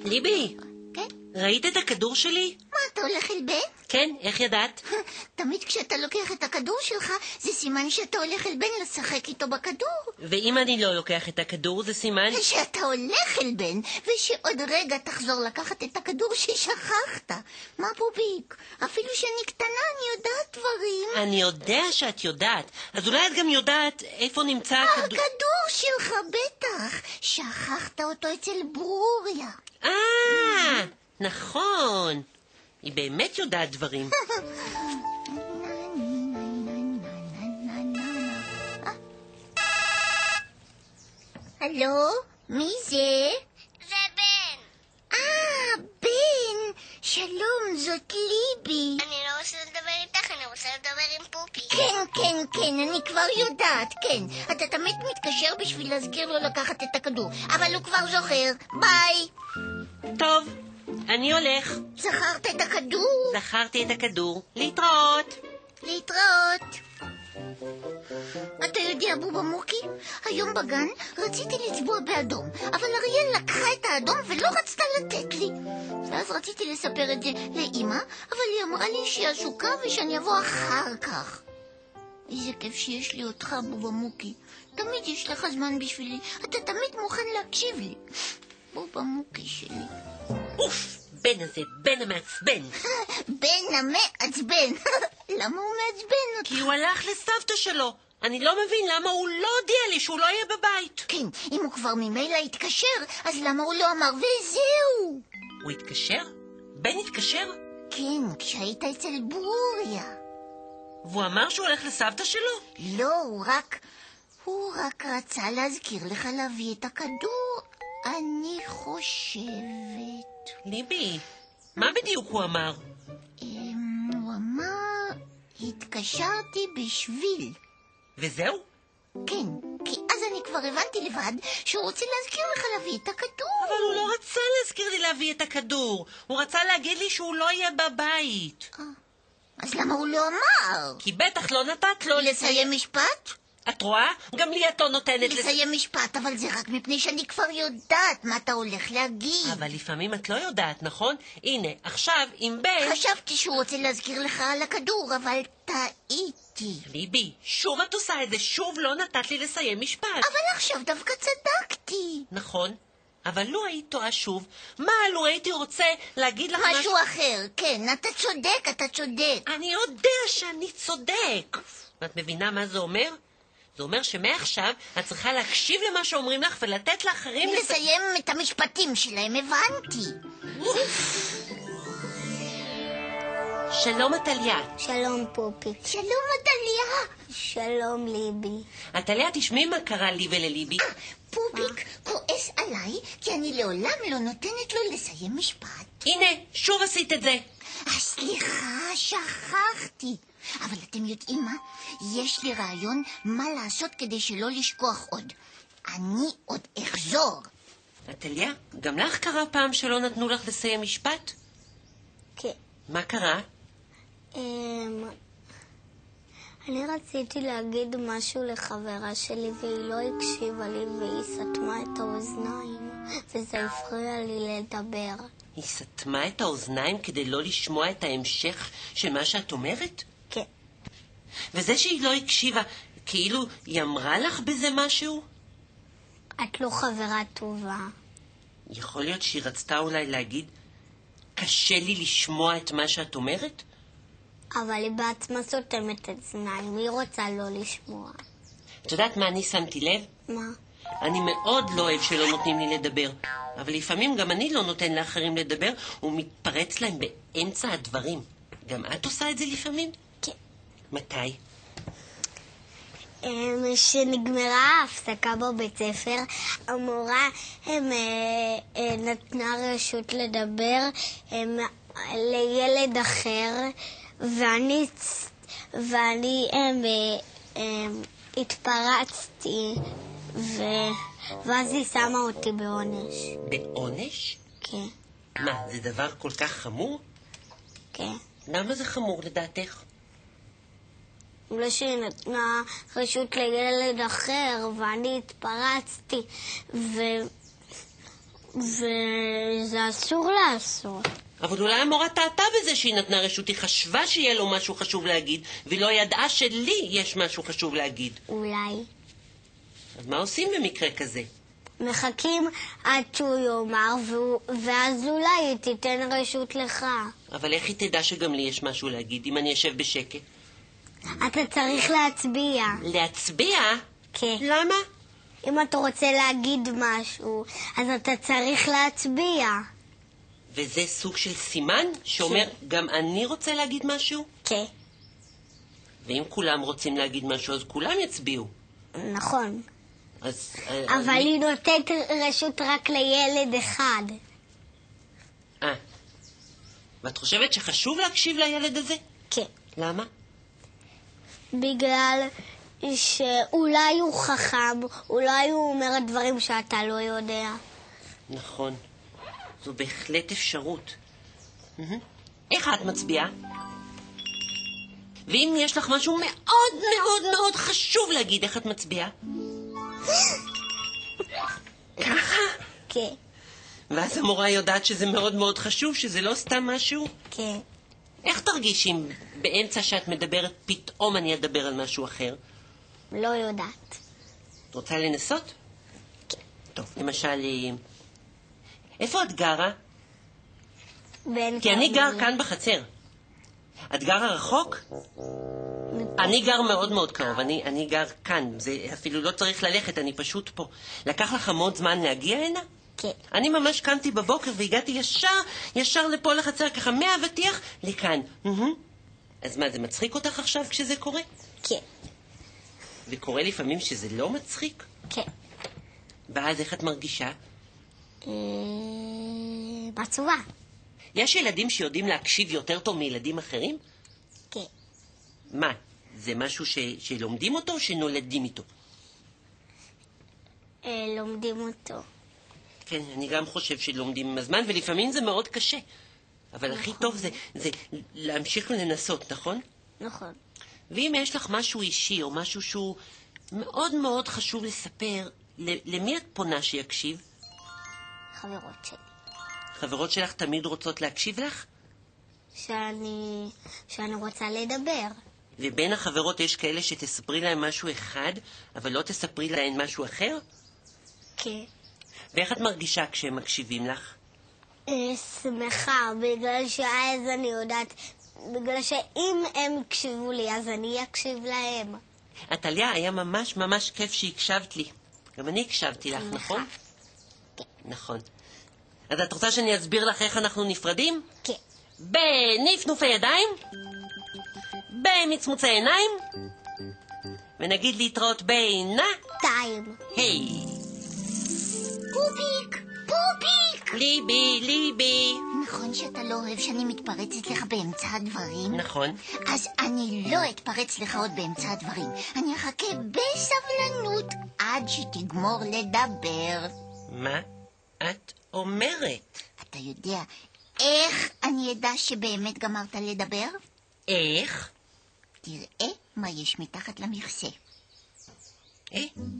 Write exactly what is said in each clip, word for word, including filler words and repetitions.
ליבי, כן? ראית את הכדור שלי? מה, אתה הולך אל בן? כן, איך ידעת? תמיד כשאתה לוקח את הכדור שלך, זה סימן שאתה הולך אל בן לשחק איתו בכדור. ואם אני לא לוקח את הכדור, זה סימן? שאתה הולך אל בן, ושעוד רגע תחזור לקחת את הכדור ששכחת. מה בוביק? אפילו שאני קטנה, אני יודעת דברים. אני יודע שאת יודעת. אז אולי את גם יודעת איפה נמצא הכדור. הכדור שלך בטח. שכחת אותו אצל ברוריה. אה, נכון. היא באמת יודעת דברים. הלו? מי זה? זה בן. אה, בן. שלום, זאת ליבי. אני לא רוצה לדבר איתך, אני רוצה לדבר עם פופי. כן, כן, כן, אני כבר יודעת, כן. אתה תמיד מתקשר בשביל להזכיר לו לקחת את הכדור, אבל הוא כבר זוכר. ביי. טוב, אני הולך. זכרת את הכדור? זכרתי את הכדור. להתראות. להתראות. אתה יודע, בובה מוקי, היום בגן רציתי לצבוע באדום, אבל אריאל לקחה את האדום ולא רצתה לתת לי. ואז רציתי לספר את זה לאמא, אבל היא אמרה לי שהיא עסוקה ושאני אבוא אחר כך. איזה כיף שיש לי אותך, בובה מוקי. תמיד יש לך זמן בשבילי, אתה תמיד מוכן להקשיב לי. בובה מוקי שלי. אוף, בן הזה, בן המעצבן. בן המעצבן. למה הוא מעצבן אותך? כי הוא הלך לסבתא שלו. אני לא מבין למה הוא לא הודיע לי שהוא לא יהיה בבית. כן, אם הוא כבר ממילא התקשר, אז למה הוא לא אמר וזהו? הוא התקשר? בן התקשר? כן, כשהיית אצל ברוריה. והוא אמר שהוא הולך לסבתא שלו? לא, הוא רק... הוא רק רצה להזכיר לך להביא את הכדור. אני חושבת... ליבי, מה בדיוק הוא אמר? אמ, הוא אמר... התקשרתי בשביל... וזהו? כן, כי אז אני כבר הבנתי לבד שהוא רוצה להזכיר לך להביא את הכדור. אבל הוא לא רצה להזכיר לי להביא את הכדור. הוא רצה להגיד לי שהוא לא יהיה בבית. אה, אז למה הוא לא אמר? כי בטח לא נתת לו לסיים משפט? את רואה? גם לי את לא נותנת לסיים משפט, אבל זה רק מפני שאני כבר יודעת מה אתה הולך להגיד. אבל לפעמים את לא יודעת, נכון? הנה, עכשיו עם בן... חשבתי שהוא רוצה להזכיר לך על הכדור, אבל טעיתי. ליבי, שוב את עושה את זה, שוב לא נתת לי לסיים משפט. אבל עכשיו דווקא צדקתי. נכון, אבל לו היית טועה שוב, מה לו הייתי רוצה להגיד לך משהו... משהו אחר, כן, אתה צודק, אתה צודק. אני יודע שאני צודק. את מבינה מה זה אומר? זה אומר שמעכשיו את צריכה להקשיב למה שאומרים לך ולתת לאחרים... לסיים את המשפטים שלהם, הבנתי. שלום עתליה. שלום פופי. שלום עתליה. שלום ליבי. עתליה, תשמעי מה קרה לי ולליבי. אה, פופיק כועס עליי כי אני לעולם לא נותנת לו לסיים משפט. הנה, שוב עשית את זה. סליחה, שכחתי. אבל אתם יודעים מה? יש לי רעיון מה לעשות כדי שלא לשכוח עוד. אני עוד אחזור. עתליה, גם לך קרה פעם שלא נתנו לך לסיים משפט? כן. מה קרה? אמ... אני רציתי להגיד משהו לחברה שלי והיא לא הקשיבה לי והיא סתמה את האוזניים וזה הפריע לי לדבר. היא סתמה את האוזניים כדי לא לשמוע את ההמשך של מה שאת אומרת? כן. וזה שהיא לא הקשיבה, כאילו היא אמרה לך בזה משהו? את לא חברה טובה. יכול להיות שהיא רצתה אולי להגיד, קשה לי לשמוע את מה שאת אומרת? אבל היא בעצמה סותמת את אוזניים, היא רוצה לא לשמוע. את יודעת מה אני שמתי לב? מה? אני מאוד לא אוהב שלא נותנים לי לדבר, אבל לפעמים גם אני לא נותן לאחרים לדבר ומתפרץ להם באמצע הדברים. גם את עושה את זה לפעמים? כן. מתי? כשנגמרה ההפסקה בבית ספר, המורה הם, אה, נתנה רשות לדבר הם, לילד אחר, ואני, ואני הם, הם, התפרצתי, ו, ואז היא שמה אותי בעונש. בעונש? כן. מה, זה דבר כל כך חמור? כן. למה זה חמור לדעתך? בגלל שהיא נתנה רשות לילד אחר, ואני התפרצתי, ו... וזה אסור לעשות. אבל אולי המורה טעתה בזה שהיא נתנה רשות, היא חשבה שיהיה לו משהו חשוב להגיד, והיא לא ידעה שלי יש משהו חשוב להגיד. אולי. אז מה עושים במקרה כזה? מחכים עד שהוא יאמר, והוא, ואז אולי היא תיתן רשות לך. אבל איך היא תדע שגם לי יש משהו להגיד, אם אני אשב בשקט? אתה צריך להצביע. להצביע? כן. למה? אם אתה רוצה להגיד משהו, אז אתה צריך להצביע. וזה סוג של סימן שאומר, גם אני רוצה להגיד משהו? כן. ואם כולם רוצים להגיד משהו, אז כולם יצביעו. נכון. אז... אבל אני... היא נותנת רשות רק לילד אחד. אה. ואת חושבת שחשוב להקשיב לילד הזה? כן. למה? בגלל שאולי הוא חכם, אולי הוא אומר דברים שאתה לא יודע. נכון. זו בהחלט אפשרות. איך את מצביעה? ואם יש לך משהו מאוד מאוד מאוד חשוב להגיד, איך את מצביעה? ככה? כן. ואז המורה יודעת שזה מאוד מאוד חשוב, שזה לא סתם משהו? כן. איך תרגיש אם באמצע שאת מדברת פתאום אני אדבר על משהו אחר? לא יודעת. את רוצה לנסות? כן. טוב, למשל, איפה את גרה? בין כי אני גר כמה- כאן בחצר. את גרה רחוק? אני גר מאוד מאוד קרוב, אני, אני גר כאן, זה אפילו לא צריך ללכת, אני פשוט פה. לקח לך המון זמן להגיע הנה? כן. אני ממש קמתי בבוקר והגעתי ישר, ישר לפה לחצר, ככה מהאבטיח לכאן. מהמם. אז מה, זה מצחיק אותך עכשיו כשזה קורה? כן. וקורה לפעמים שזה לא מצחיק? כן. ואז איך את מרגישה? אה, בצורה. יש ילדים שיודעים להקשיב יותר טוב מילדים אחרים? כן. מה? זה משהו ש... שלומדים אותו או שנולדים איתו? אה, לומדים אותו. כן, אני גם חושב שלומדים עם הזמן, ולפעמים זה מאוד קשה. אבל הכי טוב זה, זה להמשיך לנסות, נכון? נכון. ואם יש לך משהו אישי או משהו שהוא מאוד מאוד חשוב לספר, למי את פונה שיקשיב? חברות שלי. חברות שלך תמיד רוצות להקשיב לך? שאני, שאני רוצה לדבר. ובין החברות יש כאלה שתספרי להם משהו אחד, אבל לא תספרי להם משהו אחר? כן. ואיך את מרגישה כשהם מקשיבים לך? אה, שמחה, בגלל שאז אני יודעת, בגלל שאם הם יקשיבו לי, אז אני אקשיב להם. עתליה, היה ממש ממש כיף שהקשבת לי. גם אני הקשבתי לך, נכון? כן. נכון. אז את רוצה שאני אסביר לך איך אנחנו נפרדים? כן. בנפנופי ידיים, במצמוצי עיניים, ונגיד להתראות בינה, טיים. היי. פופיק! פופיק! ליבי, ליבי. נכון שאתה לא אוהב שאני מתפרצת לך באמצע הדברים? נכון. אז אני לא אתפרץ לך עוד באמצע הדברים. אני אחכה בסבלנות עד שתגמור לדבר. מה את אומרת? אתה יודע איך אני אדע שבאמת גמרת לדבר? איך? תראה מה יש מתחת למכסה. אה?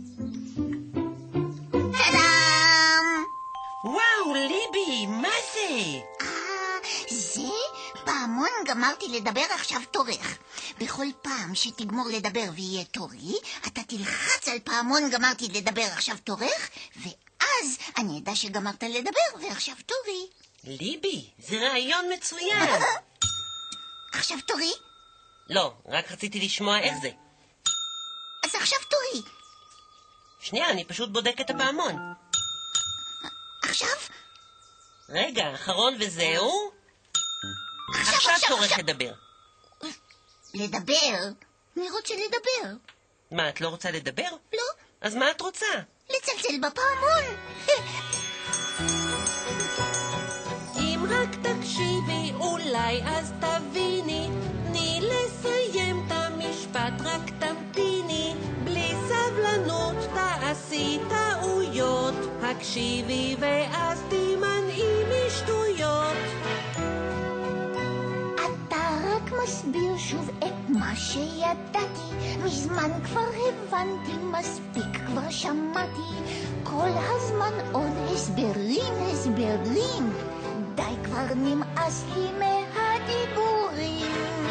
טאדאם! וואו, ליבי, מה זה? אה, זה פעמון גמרתי לדבר עכשיו תורך. בכל פעם שתגמור לדבר ויהיה תורי, אתה תלחץ על פעמון גמרתי לדבר עכשיו תורך, ואז אני אדע שגמרת לדבר ועכשיו תורי. ליבי, זה רעיון מצוין. עכשיו תורי? לא, רק רציתי לשמוע איך זה. אז עכשיו תורי. שנייה, אני פשוט בודק את הפעמון. עכשיו? רגע, אחרון וזהו. עכשיו, עכשיו עכשיו, תורך עכשיו. לדבר. לדבר? מי רוצה לדבר? מה, את לא רוצה לדבר? לא, אז מה את רוצה? לצלצל בפעמון. אם רק תקשיבי, אולי אז תביני. תני לסיים את המשפט, רק תמתיני. בלי סבלנות תעשי טעויות. הקשיבי ואז תימנעי משטויות. אתה רק מסביר שוב את מה שידעתי. מזמן כבר הבנתי, מספיק כבר שמעתי. כל הזמן עוד הסברים, הסברים. די כבר נמאס לי מהדיבורים.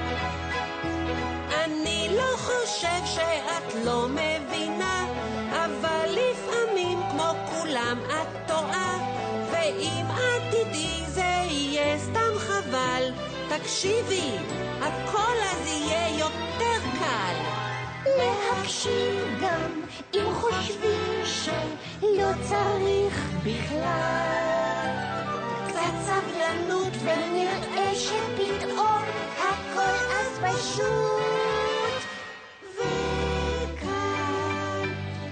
אני לא חושב שאת לא מבינה, אבל לפעמים כמו כולם את טועה, ואם את תדעי זה יהיה סתם חבל. תקשיבי, הכל אז יהיה יותר קל. להקשיב גם אם חושבים שלא צריך בכלל. קצת סבלנות ונראה שפתאום הכל אז פשוט וקל.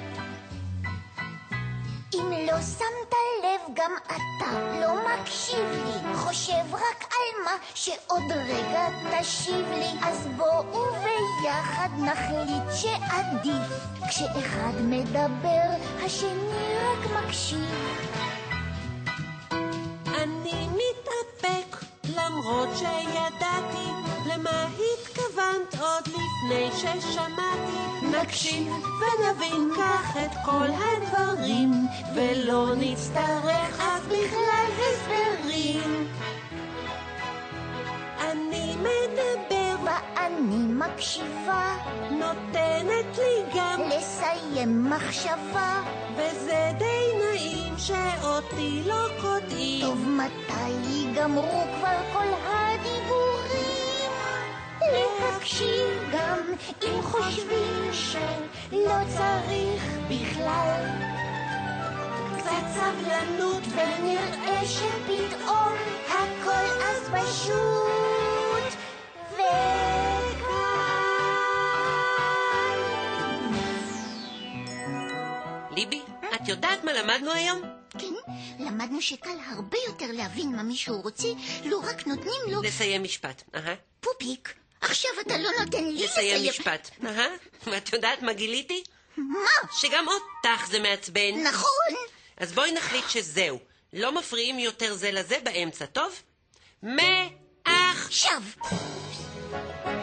אם לא שמת לב גם אתה לא מקשיב לי, חושב רק על מה שעוד רגע תשיב לי. אז בואו ביחד נחליט שעדיף כשאחד מדבר השני רק מקשיב. אני מתאפק למרות שידעתי למה התכוונת עוד לפני ששמעתי. נקשיב ונבין כך את כל הדברים, ולא נצטרך אף בכלל הסברים. אני מדבר ואני מקשיבה, נותנת לי גם לסיים מחשבה. וזה די נעים שאותי לא קוטעים. טוב, מתי ייגמרו כבר כל הדיבורים? להקשיב גם אם חושבים שלא צריך בכלל. קצת סבלנות ונראה שפתאום הכל אז פשוט וקל. ליבי, את יודעת מה למדנו היום? כן, למדנו שקל הרבה יותר להבין מה מישהו רוצה, לא רק נותנים לו... לסיים משפט. אהה. פופיק, עכשיו אתה לא נותן לי לסיים... לסיים משפט. אהה. ואת יודעת מה גיליתי? מה? שגם אותך זה מעצבן. נכון. אז בואי נחליט שזהו. לא מפריעים יותר זה לזה באמצע, טוב? מעכשיו. עכשיו.